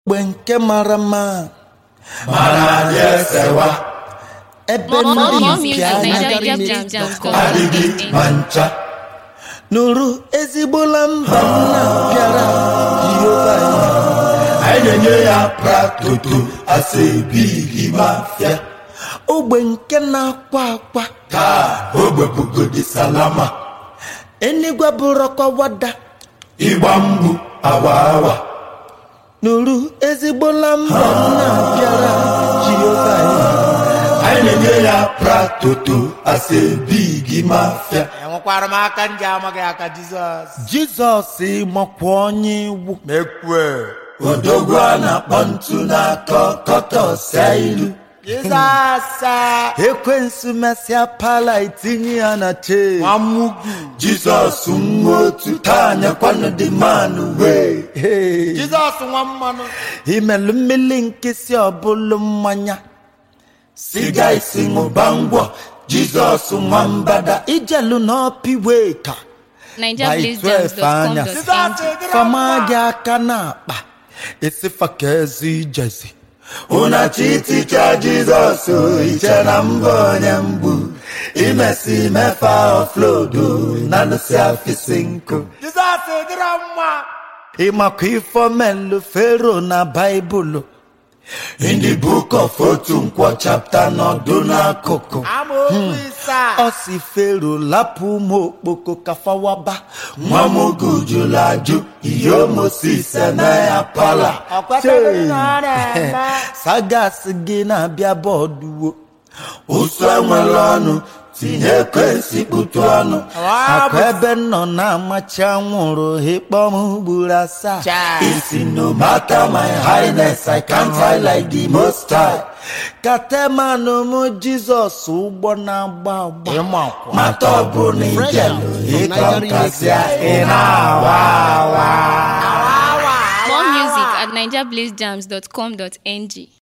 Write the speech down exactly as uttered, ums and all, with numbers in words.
ogbe nke mara mma mana yesewa ebe ndị adịghị mancha nụrụ ezigbola mba nna bịara Jehova anyị na-enye ya pratoto asebighi mafia ogbe nke na-akwa akwa taa ogbe bugodi salama enigwe bụrọkwa wada ịgba mgbu awa awa nụrụ ezigbola mba nna bịara Jehova anyị na-enye ya pratoto asebighi mafia enwekwara m aka ndị amaghị aka Jizọs Jizọs makwa onye iwu mekwe odogwu a na-akpọ ntu na-akọ kọtọsịa ilu Jizọs ekwensu mesịa pala itinye ya na che nwamugwu Jizọs nwa otu taa nyekwanụ dị manụ wee Jizọs nwa mmanụ imelu mmiri nkịsị ọbụlụ mmanya siga isi ṅụba ngwọ Jizọs nwa mbada ijelu n'ọpiwe ka nigeria blaze jams dot com dot n g fama gị aka n'akpa esifa ka ezi ijezi ụnachi iticha Jizọs iche na mbụ onye mgbu imesi mefa oflodo na lụsi afisi nkụ Jizọs dịrọ mma ịmakwa ifomelu fero na baịbụlụ in the book of otu nkwọ chapter nọdụ n'akụkụ amaokwu isaa ọ si fero lapụ ụmụ okpoko kafawaba nwa m gujulu ajụ iyo Moses eme ya pala ọkwetaghị na ọ na-eme sagas gị na-abịa bọọdụwo ụsụ enwere ọnụ tinye ekwensi kputu ọnụ akwa ebe nọ na-amachi anwụrụ ịkpọm ugboro asaa isi no matter my highness I can't hide like the most high katemanụ m Jizọs ụgbọ na-agba agba mata ọ bụ na ijelu ịkọ nkasịa ị na-awa awa More music at nigeria blaze jams dot com dot n g